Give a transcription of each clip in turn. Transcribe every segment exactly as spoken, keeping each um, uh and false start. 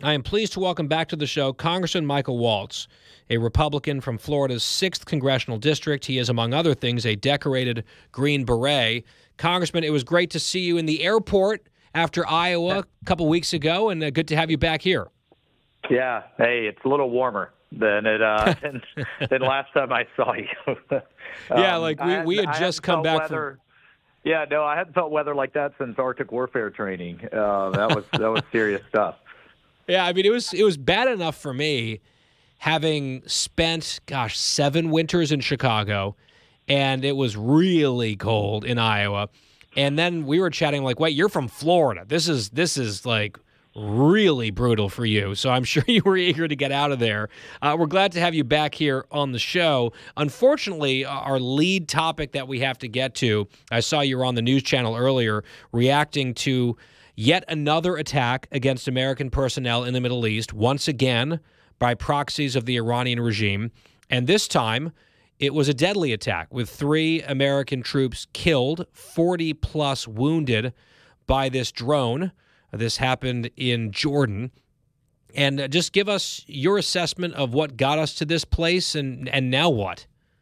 I am pleased to welcome back to the show Congressman Michael Waltz, a Republican from Florida's sixth Congressional District. He is, among other things, a decorated Green Beret. Congressman, it was great to see you in the airport after Iowa a couple weeks ago, and uh, good to have you back here. Yeah, hey, it's a little warmer than it uh, than, than last time I saw you. um, yeah, like we, we had just come back weather, from... Yeah, no, I hadn't felt weather like that since Arctic warfare training. Uh, that was that was serious stuff. Yeah, I mean, it was it was bad enough for me having spent, gosh, seven winters in Chicago, and it was really cold in Iowa. And then we were chatting like, wait, you're from Florida. This is this is like really brutal for you. So I'm sure you were eager to get out of there. Uh, we're glad to have you back here on the show. Unfortunately, our lead topic that we have to get to, I saw you were on the news channel earlier reacting to yet another attack against American personnel in the Middle East, once again by proxies of the Iranian regime. And this time, it was a deadly attack with three American troops killed, forty plus wounded by this drone. This happened in Jordan. And just give us your assessment of what got us to this place and, and now what?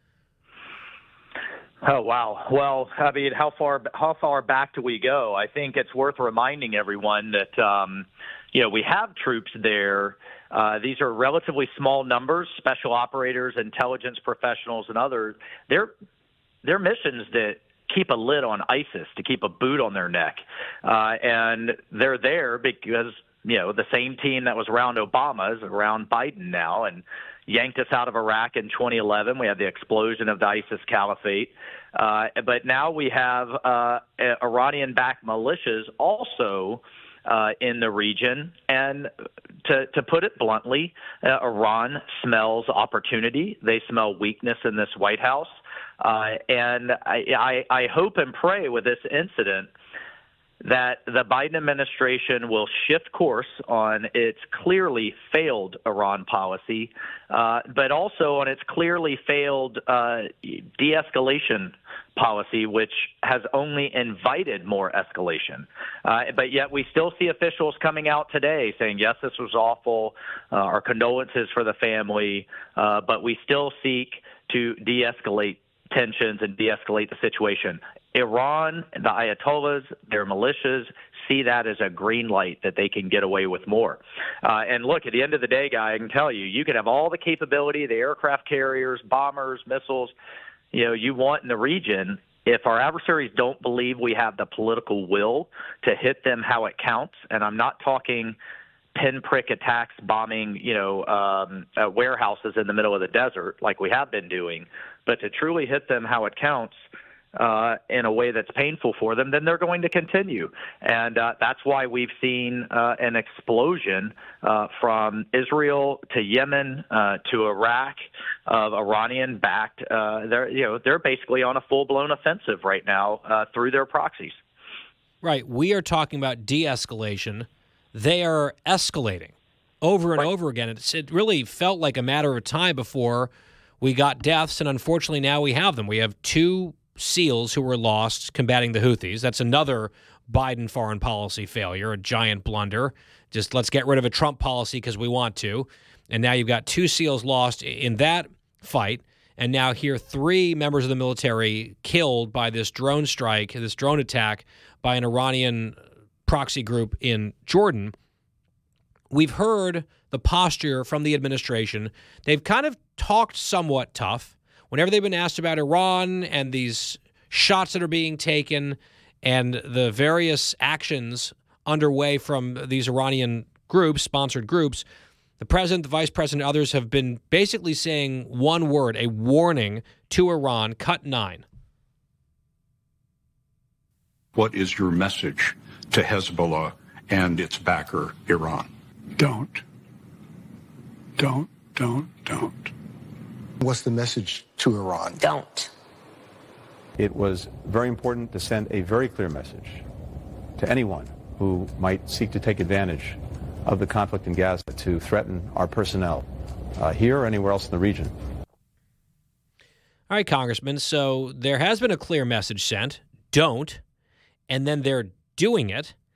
Oh, wow. Well, I mean, how far how far back do we go? I think it's worth reminding everyone that, um, you know, we have troops there. Uh, these are relatively small numbers, special operators, intelligence professionals, and others. They're, they're missions that keep a lid on ISIS, to keep a boot on their neck. Uh, and they're there because, you know, the same team that was around Obama is around Biden now and yanked us out of Iraq in twenty eleven. We had the explosion of the ISIS caliphate. Uh, but now we have uh, Iranian-backed militias also uh, in the region. And to, to put it bluntly, uh, Iran smells opportunity. They smell weakness in this White House. Uh, and I, I, I hope and pray with this incident that the Biden administration will shift course on its clearly failed Iran policy, uh, but also on its clearly failed uh, de-escalation policy, which has only invited more escalation. Uh, but yet we still see officials coming out today saying, yes, this was awful, uh, our condolences for the family, uh, but we still seek to de-escalate tensions and de-escalate the situation. Iran, the Ayatollahs, their militias see that as a green light that they can get away with more. Uh, and look, at the end of the day, Guy, I can tell you, you can have all the capability, the aircraft carriers, bombers, missiles, you know, you want in the region. If our adversaries don't believe we have the political will to hit them how it counts, and I'm not talking pinprick attacks, bombing, you know, um, uh, warehouses in the middle of the desert like we have been doing, but to truly hit them how it counts uh, in a way that's painful for them, then they're going to continue. And uh, that's why we've seen uh, an explosion uh, from Israel to Yemen uh, to Iraq of Iranian-backed. Uh, they're, you know, they're basically on a full-blown offensive right now uh, through their proxies. Right. We are talking about de-escalation. They are escalating over and right. over again. It's, it really felt like a matter of time before we got deaths, and unfortunately now we have them. We have two SEALs who were lost combating the Houthis. That's another Biden foreign policy failure, a giant blunder. Just let's get rid of a Trump policy because we want to. And now you've got two SEALs lost in that fight, and now here three members of the military killed by this drone strike, this drone attack by an Iranian proxy group in Jordan. We've heard the posture from the administration. They've kind of talked somewhat tough. Whenever they've been asked about Iran and these shots that are being taken and the various actions underway from these Iranian groups, sponsored groups, the president, the vice president, and others have been basically saying one word, a warning to Iran, cut nine. What is your message to Hezbollah and its backer, Iran? Don't. Don't, don't, don't. What's the message to Iran? Don't. It was very important to send a very clear message to anyone who might seek to take advantage of the conflict in Gaza to threaten our personnel uh, here or anywhere else in the region. All right, Congressman, so there has been a clear message sent, don't, and then they're doing it.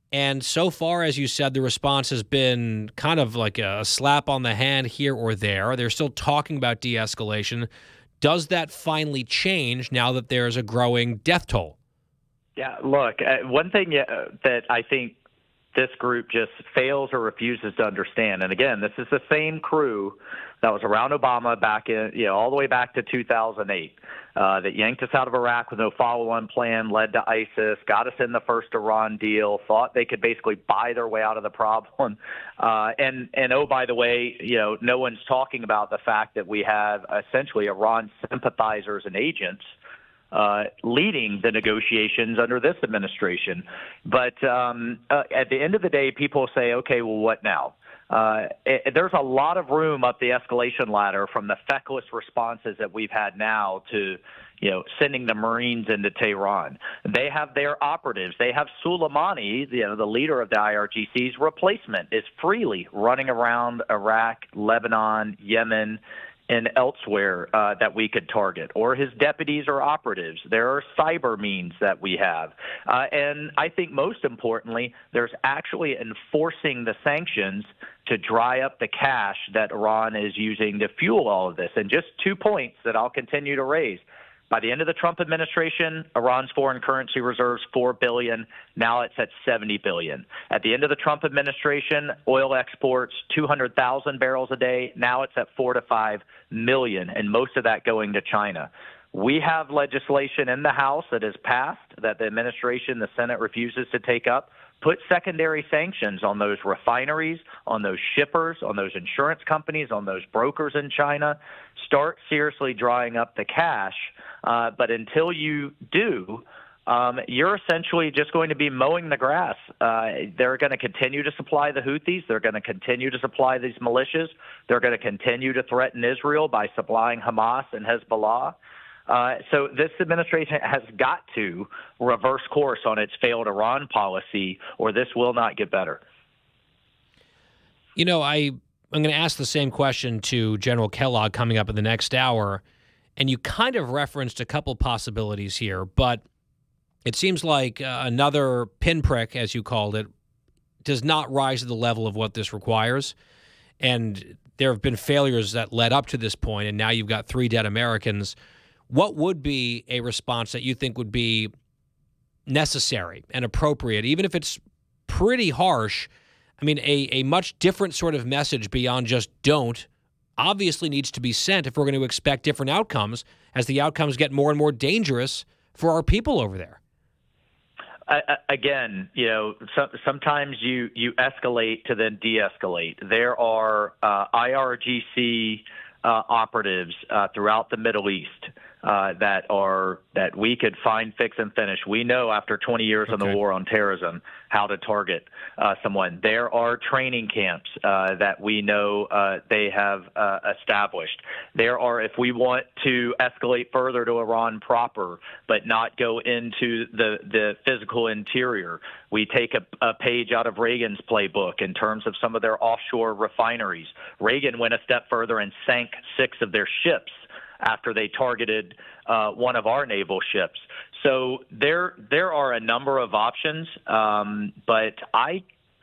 And so far, as you said, the response has been kind of like a slap on the hand here or there. They're still talking about de-escalation. Does that finally change now that there's a growing death toll? Yeah, look, uh, one thing uh, that I think this group just fails or refuses to understand, and again, this is the same crew that was around Obama back in, you know, all the way back to two thousand eight, uh, that yanked us out of Iraq with no follow-on plan, led to ISIS, got us in the first Iran deal, thought they could basically buy their way out of the problem. Uh, and, and oh, by the way, you know, no one's talking about the fact that we have essentially Iran sympathizers and agents Uh, leading the negotiations under this administration. But um, uh, at the end of the day, people say, okay, well, what now? Uh, it, there's a lot of room up the escalation ladder from the feckless responses that we've had now to, you know, sending the Marines into Tehran. They have their operatives. They have Soleimani, you know, the leader of the I R G C's replacement, is freely running around Iraq, Lebanon, Yemen, and elsewhere uh, that we could target, or his deputies or operatives. There are cyber means that we have. Uh, and I think most importantly, there's actually enforcing the sanctions to dry up the cash that Iran is using to fuel all of this. And just two points that I'll continue to raise. By the end of the Trump administration, Iran's foreign currency reserves four billion dollars. Now it's at seventy billion dollars. At the end of the Trump administration, oil exports two hundred thousand barrels a day. Now it's at four to five million, and most of that going to China. We have legislation in the House that has passed that the administration, the Senate refuses to take up. Put secondary sanctions on those refineries, on those shippers, on those insurance companies, on those brokers in China. Start seriously drying up the cash. Uh, but until you do, um, you're essentially just going to be mowing the grass. Uh, they're going to continue to supply the Houthis. They're going to continue to supply these militias. They're going to continue to threaten Israel by supplying Hamas and Hezbollah. Uh, so this administration has got to reverse course on its failed Iran policy, or this will not get better. You know, I, I'm going to ask the same question to General Kellogg coming up in the next hour, and you kind of referenced a couple possibilities here, but it seems like uh, another pinprick, as you called it, does not rise to the level of what this requires. And there have been failures that led up to this point, and now you've got three dead Americans. What would be a response that you think would be necessary and appropriate, even if it's pretty harsh? I mean, a, a much different sort of message beyond just don't obviously needs to be sent if we're going to expect different outcomes as the outcomes get more and more dangerous for our people over there. Uh, again, you know, so, sometimes you, you escalate to then de-escalate. There are uh, I R G C uh, operatives uh, throughout the Middle East uh, that are that we could find, fix, and finish. We know after twenty years okay. on the war on terrorism how to target uh, someone. There are training camps uh, that we know uh, they have uh, established. There are, if we want to escalate further to Iran proper, but not go into the, the physical interior, we take a, a page out of Reagan's playbook in terms of some of their offshore refineries. Reagan went a step further and sank six of their ships after they targeted uh, one of our naval ships. So there there are a number of options, um, but I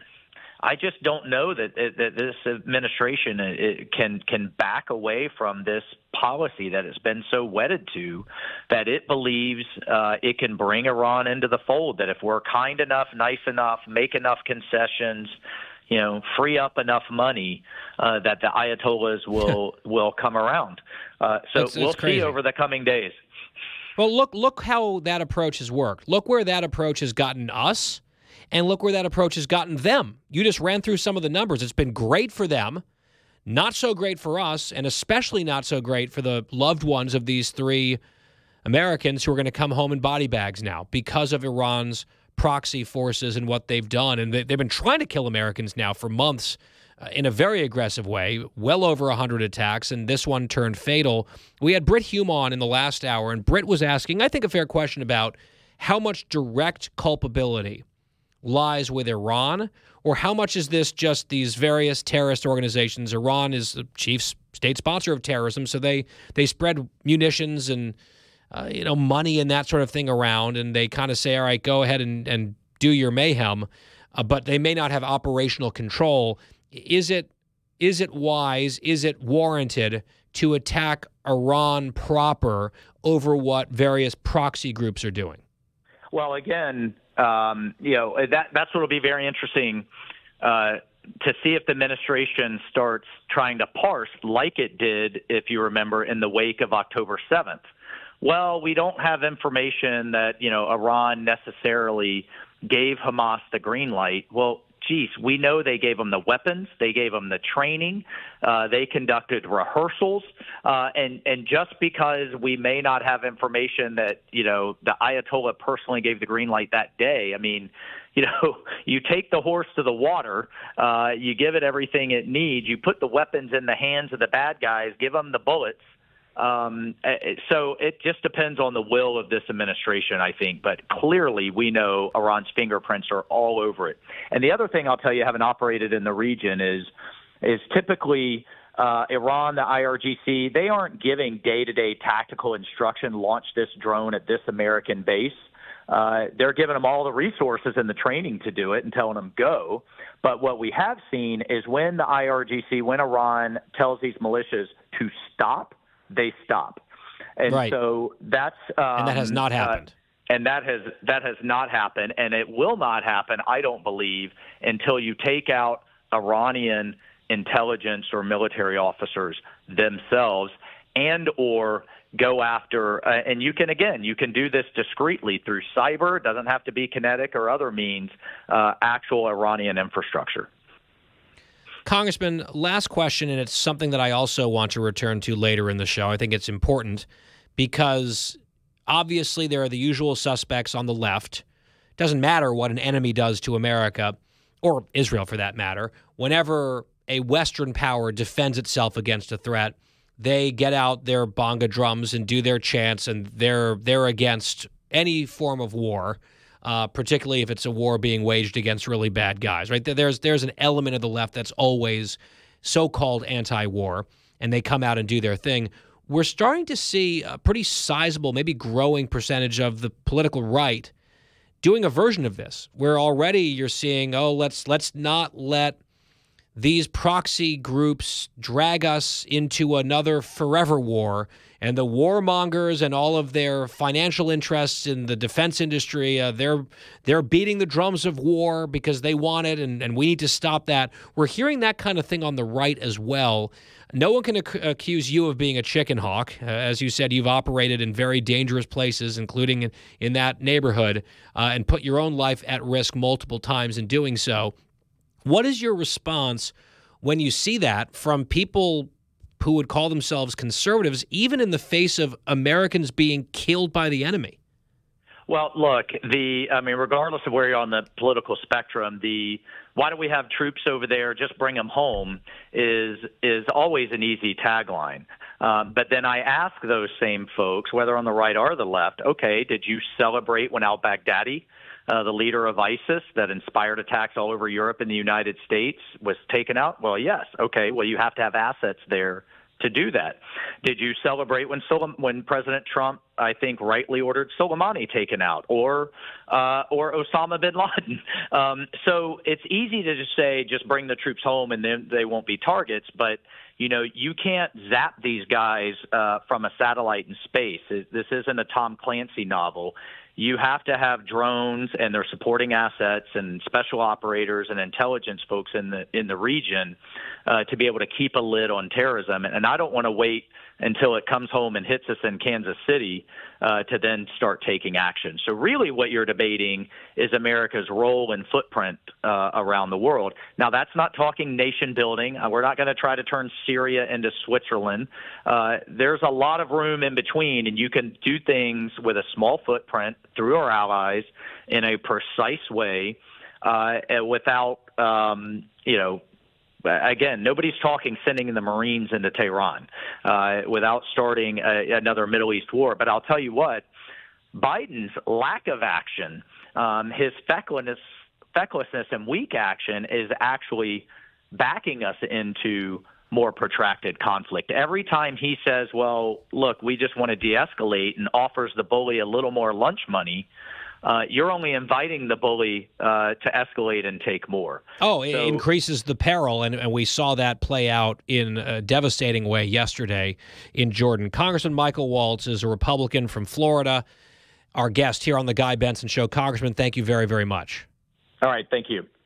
I just don't know that, that this administration it can can back away from this policy that it's been so wedded to, that it believes uh, it can bring Iran into the fold, that if we're kind enough, nice enough, make enough concessions, you know, free up enough money, uh, that the Ayatollahs will will come around. Uh, so that's, we'll that's see over the coming days. Well, look look how that approach has worked. Look where that approach has gotten us, and look where that approach has gotten them. You just ran through some of the numbers. It's been great for them, not so great for us, and especially not so great for the loved ones of these three Americans who are going to come home in body bags now because of Iran's proxy forces and what they've done. And they, they've been trying to kill Americans now for months uh, in a very aggressive way, well over one hundred attacks, and this one turned fatal. We had Brit Hume on in the last hour, and Brit was asking, I think, a fair question about how much direct culpability lies with Iran, or how much is this just these various terrorist organizations? Iran is the chief state sponsor of terrorism, so they, they spread munitions and Uh, you know, money and that sort of thing around, and they kind of say, all right, go ahead and, and do your mayhem. uh, but they may not have operational control. Is it is it wise, is it warranted to attack Iran proper over what various proxy groups are doing? Well, again, um, you know, that that's what will be very interesting uh, to see if the administration starts trying to parse like it did, if you remember, in the wake of October seventh. Well, we don't have information that, you know, Iran necessarily gave Hamas the green light. Well, geez, we know they gave them the weapons, they gave them the training, uh, they conducted rehearsals, uh, and and just because we may not have information that, you know, the Ayatollah personally gave the green light that day, I mean, you know, you take the horse to the water, uh, you give it everything it needs, you put the weapons in the hands of the bad guys, give them the bullets. Um, so it just depends on the will of this administration, I think. But clearly, we know Iran's fingerprints are all over it. And the other thing I'll tell you, having operated in the region, is is typically uh, Iran, the I R G C, they aren't giving day-to-day tactical instruction, launch this drone at this American base. Uh, they're giving them all the resources and the training to do it and telling them go. But what we have seen is when the I R G C, when Iran tells these militias to stop, they stop. And right. so that's um, and that has not happened. Uh, and that has that has not happened, and it will not happen, I don't believe, until you take out Iranian intelligence or military officers themselves, and or go after. Uh, and you can again, you can do this discreetly through cyber. It doesn't have to be kinetic or other means. Uh, actual Iranian infrastructure. Congressman, last question, and it's something that I also want to return to later in the show. I think it's important because obviously there are the usual suspects on the left. It doesn't matter what an enemy does to America, or Israel for that matter. Whenever a Western power defends itself against a threat, they get out their bonga drums and do their chants, and they're they're against any form of war. Uh, particularly if it's a war being waged against really bad guys, right? There's there's an element of the left that's always so-called anti-war, and they come out and do their thing. We're starting to see a pretty sizable, maybe growing percentage of the political right doing a version of this, where already you're seeing, oh, let's let's not let these proxy groups drag us into another forever war. And the warmongers and all of their financial interests in the defense industry, uh, they're they're beating the drums of war because they want it, and, and we need to stop that. We're hearing that kind of thing on the right as well. No one can ac- accuse you of being a chicken hawk. Uh, as you said, you've operated in very dangerous places, including in, in that neighborhood, uh, and put your own life at risk multiple times in doing so. What is your response when you see that from people who would call themselves conservatives, even in the face of Americans being killed by the enemy? Well, look, the I mean, regardless of where you're on the political spectrum, the why do we have troops over there? Just bring them home is is always an easy tagline. Um, but then I ask those same folks, whether on the right or the left, okay, did you celebrate when al-Baghdadi, uh, the leader of ISIS that inspired attacks all over Europe and the United States, was taken out? Well, yes. Okay, well, you have to have assets there to do that. Did you celebrate when Soleim- when President Trump, I think, rightly ordered Soleimani taken out, or uh, or Osama bin Laden? Um, so it's easy to just say, just bring the troops home and then they won't be targets. But, you know, you can't zap these guys uh, from a satellite in space. This isn't a Tom Clancy novel. You have to have drones and their supporting assets and special operators and intelligence folks in the in the region uh, to be able to keep a lid on terrorism. And I don't want to wait until it comes home and hits us in Kansas City uh, to then start taking action. So really what you're debating is America's role and footprint uh, around the world. Now, that's not talking nation building. Uh, we're not going to try to turn Syria into Switzerland. Uh, there's a lot of room in between, and you can do things with a small footprint through our allies in a precise way uh, without, um, you know, again, nobody's talking sending the Marines into Tehran uh, without starting a, another Middle East war. But I'll tell you what, Biden's lack of action, um, his fecklessness, fecklessness and weak action is actually backing us into more protracted conflict. Every time he says, well, look, we just want to de-escalate and offers the bully a little more lunch money, uh, you're only inviting the bully uh, to escalate and take more. Oh, it So- increases the peril, and, and we saw that play out in a devastating way yesterday in Jordan. Congressman Michael Waltz is a Republican from Florida, our guest here on the Guy Benson Show. Congressman, thank you very, very much. All right, thank you.